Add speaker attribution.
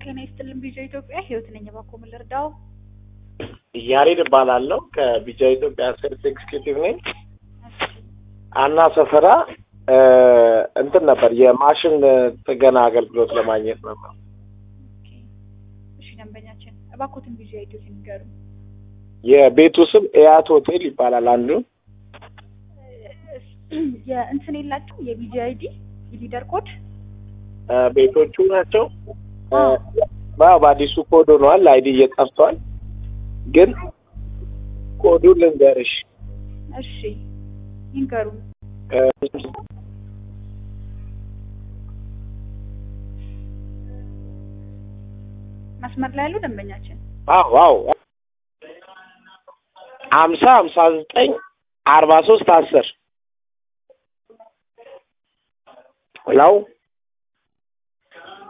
Speaker 1: ጤና ይስጥልኝ ቢጃ ኢትዮጵያ ህይወት ነኝ ባኮ ምልርዳው
Speaker 2: ያሬድ እባላለሁ ከቢጃ ኢትዮጵያ ሰርቪስ ኤክስኪዩቲቭ ነኝ አና ሰፈራ እንትን ነበር የማሽን ጥገና አገልግሎት ለማግኘት ነበር
Speaker 1: ኦኬ እሺ ደንበኛችን ባኮትን ቢጃ ኢትዮጵያ ንገሩ
Speaker 2: የቤቱ ስም ኤያት ሆቴል ይባላል አንዱ
Speaker 1: የእንትን የላችሁ የቢጃ አይዲ የሊደር ኮድ
Speaker 2: ቤቶቹ ናቸው በአዲሱ ኮድ ሆኗል አይዲ እየጠፍቷል ግን ኮዱን ልንገርሽ
Speaker 1: እሺ ይንገሩ መስመር ላይ ያለው ደንበኛችን
Speaker 2: አዎ 50 59 43 10 ሄሎ